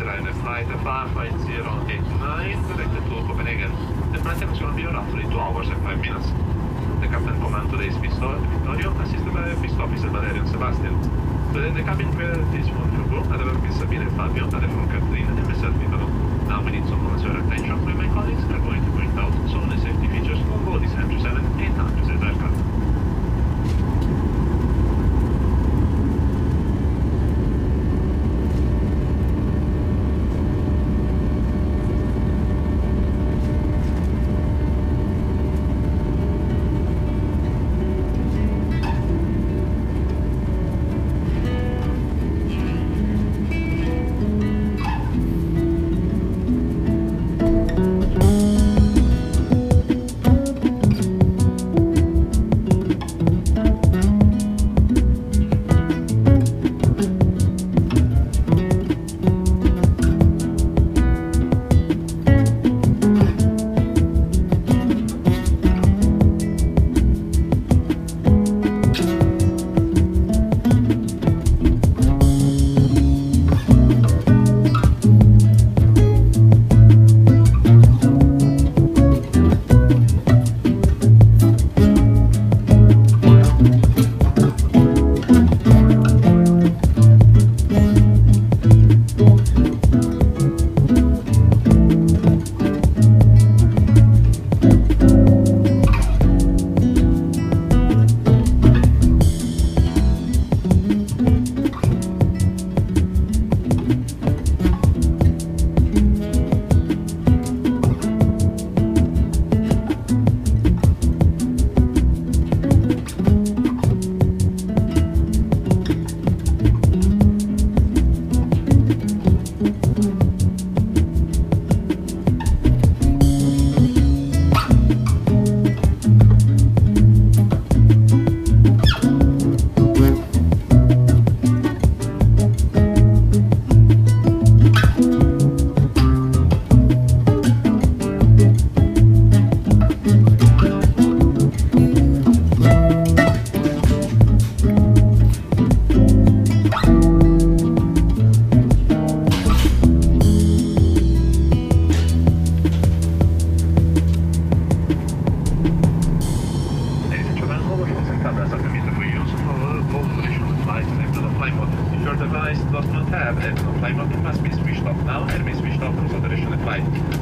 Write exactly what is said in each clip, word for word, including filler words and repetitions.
Israel flight five five zero eight nine directed to Copenhagen. The flight time is going to be roughly two hours and five minutes. The captain command today is Vittorio, assisted by Fist Officer Valerian Sebastian. Today the cabin crew is Monica Blue, Adela Sabine and Fabio, Adela Catherine, and myself Italo. Now we need some momentary attention when my colleagues are going to point out some of the safety features on board this Andrew seven eight hundred aircraft.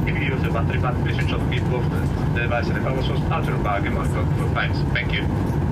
Battery battery switch off, keep off the device and if I was out of bag and not for times. Thank you.